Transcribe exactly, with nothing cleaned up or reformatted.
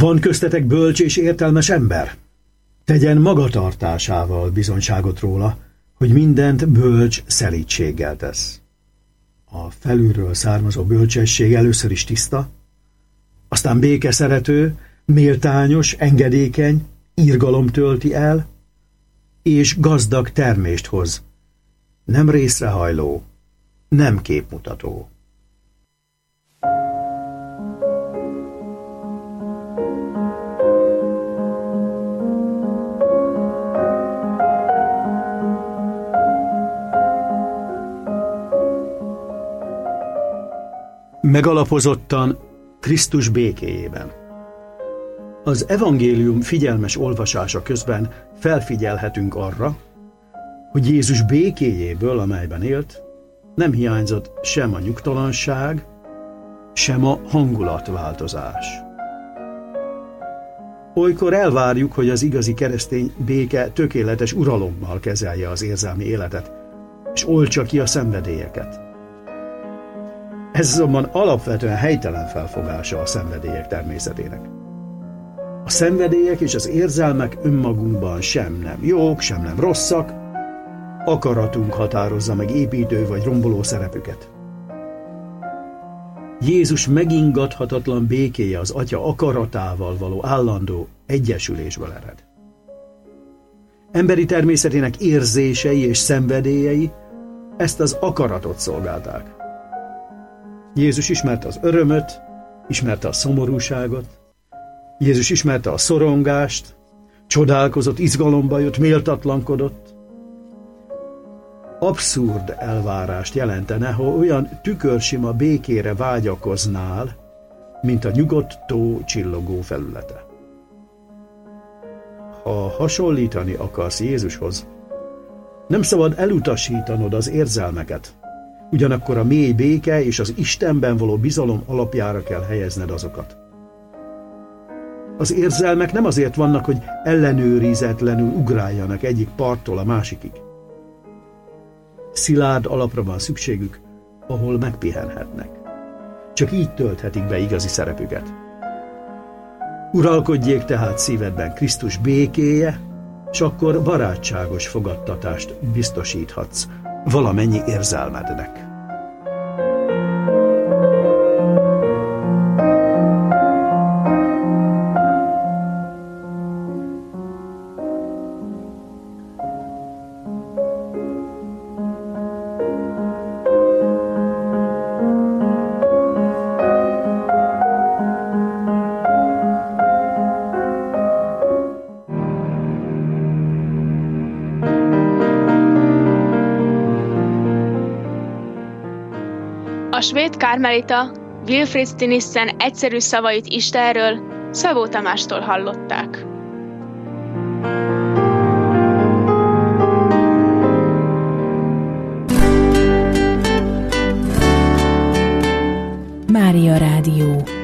Van köztetek bölcs és értelmes ember? Tegyen magatartásával bizonyságot róla, hogy mindent bölcs szelídséggel tesz. A felülről származó bölcsesség először is tiszta, aztán békeszerető, méltányos, engedékeny, irgalom tölti el, és gazdag termést hoz, nem részrehajló, nem képmutató. Megalapozottan Krisztus békéjében. Az evangélium figyelmes olvasása közben felfigyelhetünk arra, hogy Jézus békéjéből, amelyben élt, nem hiányzott sem a nyugtalanság, sem a hangulatváltozás. Olykor elvárjuk, hogy az igazi keresztény béke tökéletes uralommal kezelje az érzelmi életet, és oltsa ki a szenvedélyeket. Ez azonban alapvetően helytelen felfogása a szenvedélyek természetének. A szenvedélyek és az érzelmek önmagunkban sem nem jók, sem nem rosszak, akaratunk határozza meg építő vagy romboló szerepüket. Jézus megingathatatlan békéje az Atya akaratával való állandó egyesülésből ered. Emberi természetének érzései és szenvedélyei ezt az akaratot szolgálták. Jézus ismerte az örömöt, ismerte a szomorúságot, Jézus ismerte a szorongást, csodálkozott, izgalomba jött, méltatlankodott. Abszurd elvárást jelentene, ha olyan tükörsima békére vágyakoznál, mint a nyugodt tó csillogó felülete. Ha hasonlítani akarsz Jézushoz, nem szabad elutasítanod az érzelmeket, ugyanakkor a mély béke és az Istenben való bizalom alapjára kell helyezned azokat. Az érzelmek nem azért vannak, hogy ellenőrizetlenül ugráljanak egyik parttól a másikig. Szilárd alapra van szükségük, ahol megpihenhetnek. Csak így tölthetik be igazi szerepüket. Uralkodjék tehát szívedben Krisztus békéje, és akkor barátságos fogadtatást biztosíthatsz valamennyi érzelmednek. A svéd kármelita Wilfrid Stinissen egyszerű szavait Istenről Szabó Tamástól hallották. Mária Rádió.